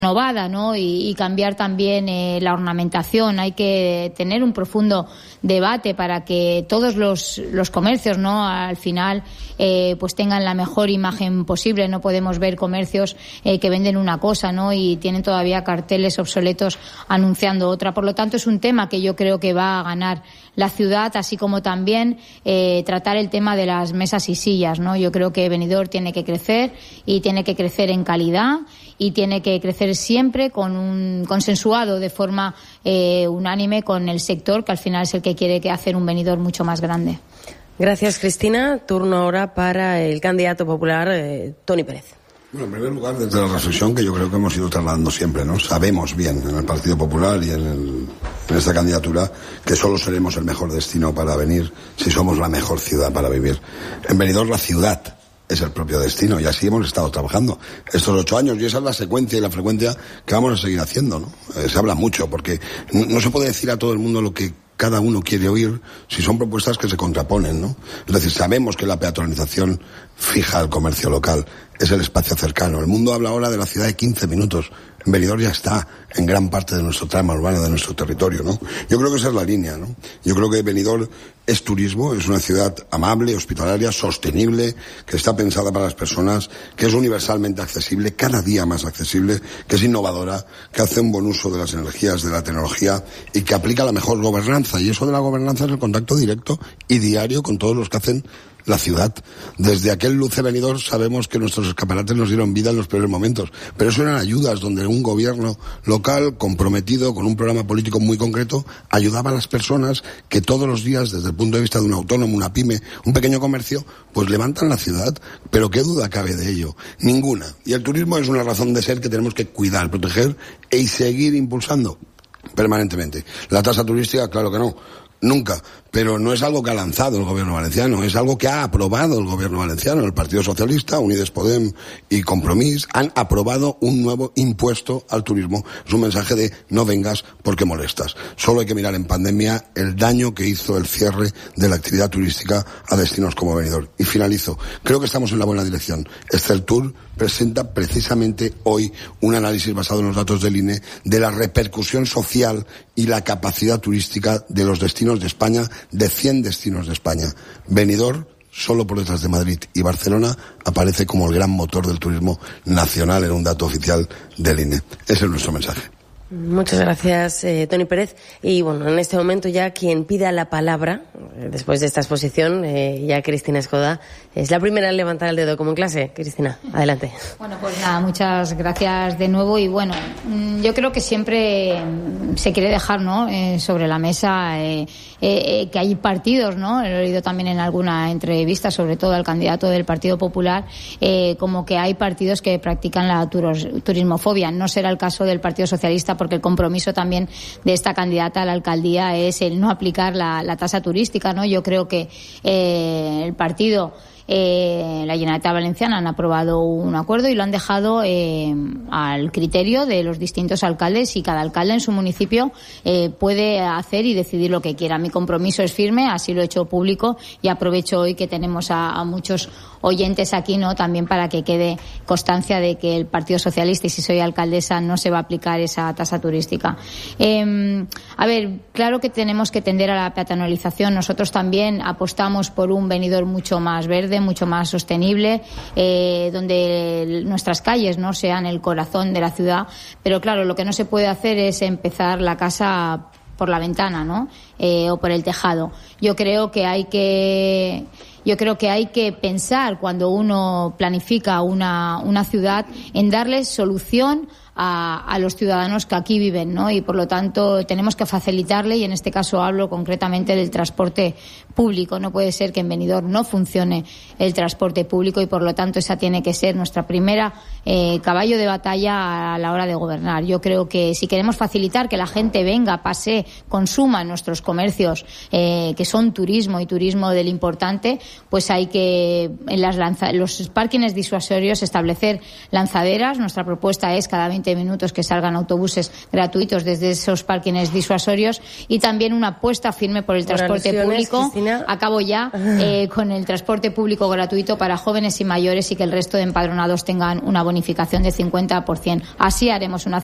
renovada, ¿no? Y cambiar también la ornamentación. Hay que tener un profundo debate para que todos los comercios, ¿no? Al final pues tengan la mejor imagen posible. No podemos ver comercios que venden una cosa, ¿no? Y tienen todavía carteles obsoletos anunciando otra. Por lo tanto, es un tema que yo creo que va a ganar la ciudad, así como también tratar el tema de las mesas y sillas, ¿no? Yo creo que Benidorm tiene que crecer y tiene que crecer en calidad y tiene que crecer siempre con un consensuado de forma unánime con el sector, que al final es el que quiere hacer un Benidorm mucho más grande. Gracias, Cristina. Turno ahora para el candidato popular, Toni Pérez. Bueno, en primer lugar, desde la reflexión que yo creo que hemos ido trasladando siempre, ¿no? Sabemos bien en el Partido Popular y en esta candidatura que solo seremos el mejor destino para venir si somos la mejor ciudad para vivir. En Benidorm la ciudad es el propio destino y así hemos estado trabajando estos 8 años y esa es la secuencia y la frecuencia que vamos a seguir haciendo, ¿no? Se habla mucho porque no se puede decir a todo el mundo lo que cada uno quiere oír si son propuestas que se contraponen, ¿no? Es decir, sabemos que la peatonalización fija al comercio local, es el espacio cercano. El mundo habla ahora de la ciudad de 15 minutos. En Benidorm ya está en gran parte de nuestro tramo urbano, de nuestro territorio, ¿no? Yo creo que esa es la línea, ¿no? Yo creo que Benidorm es turismo, es una ciudad amable, hospitalaria, sostenible, que está pensada para las personas, que es universalmente accesible, cada día más accesible, que es innovadora, que hace un buen uso de las energías, de la tecnología y que aplica la mejor gobernanza. Y eso de la gobernanza es el contacto directo y diario con todos los que hacen la ciudad. Desde aquel Luce Benidorm sabemos que nuestros escaparates nos dieron vida en los peores momentos, pero eso eran ayudas donde un gobierno local comprometido con un programa político muy concreto ayudaba a las personas que todos los días, desde el punto de vista de un autónomo, una pyme, un pequeño comercio, pues levantan la ciudad. Pero ¿qué duda cabe de ello? Ninguna. Y el turismo es una razón de ser que tenemos que cuidar, proteger y seguir impulsando permanentemente. La tasa turística, claro que no. Nunca, pero no es algo que ha lanzado el gobierno valenciano, es algo que ha aprobado el gobierno valenciano. El Partido Socialista, Unides Podem y Compromís han aprobado un nuevo impuesto al turismo. Es un mensaje de no vengas porque molestas. Solo hay que mirar en pandemia el daño que hizo el cierre de la actividad turística a destinos como Benidorm. Y finalizo. Creo que estamos en la buena dirección. Tour presenta precisamente hoy un análisis basado en los datos del INE de la repercusión social y la capacidad turística de los destinos de España, de 100 destinos de España. Benidorm, solo por detrás de Madrid y Barcelona, aparece como el gran motor del turismo nacional en un dato oficial del INE. Ese es nuestro mensaje. Muchas gracias, Toni Pérez. Y bueno, en este momento ya quien pida la palabra, después de esta exposición, ya Cristina Escoda, es la primera en levantar el dedo como en clase. Cristina, adelante. Bueno, pues nada, muchas gracias de nuevo y bueno, yo creo que siempre se quiere dejar, ¿no? Sobre la mesa que hay partidos, ¿no? Lo he oído también en alguna entrevista, sobre todo al candidato del Partido Popular, como que hay partidos que practican la turismofobia. No será el caso del Partido Socialista, porque el compromiso también de esta candidata a la alcaldía es el no aplicar la tasa turística, ¿no? Yo creo que el partido, la Generalitat Valenciana, han aprobado un acuerdo y lo han dejado al criterio de los distintos alcaldes, y cada alcalde en su municipio puede hacer y decidir lo que quiera. Mi compromiso es firme, así lo he hecho público, y aprovecho hoy que tenemos a muchos oyentes aquí, ¿no? También para que quede constancia de que el Partido Socialista, y si soy alcaldesa, no se va a aplicar esa tasa turística. A ver, claro que tenemos que tender a la peatonalización. Nosotros también apostamos por un Benidorm mucho más verde, mucho más sostenible, donde nuestras calles no sean el corazón de la ciudad. Pero claro, lo que no se puede hacer es empezar la casa por la ventana, ¿no? O por el tejado. Yo creo que hay que pensar, cuando uno planifica una ciudad, en darle solución a los ciudadanos que aquí viven, ¿no? Y por lo tanto tenemos que facilitarle, y en este caso hablo concretamente del transporte público. No puede ser que en Benidorm no funcione el transporte público, y por lo tanto esa tiene que ser nuestra primera caballo de batalla a la hora de gobernar. Yo creo que si queremos facilitar que la gente venga, pase, consuma en nuestros comercios, que son turismo y turismo del importante, pues hay que en los parkings disuasorios establecer lanzaderas. Nuestra propuesta es cada 20 20 minutos que salgan autobuses gratuitos desde esos parkings disuasorios, y también una apuesta firme por el transporte público. Cristina. Acabo ya, con el transporte público gratuito para jóvenes y mayores, y que el resto de empadronados tengan una bonificación de 50%. Así haremos una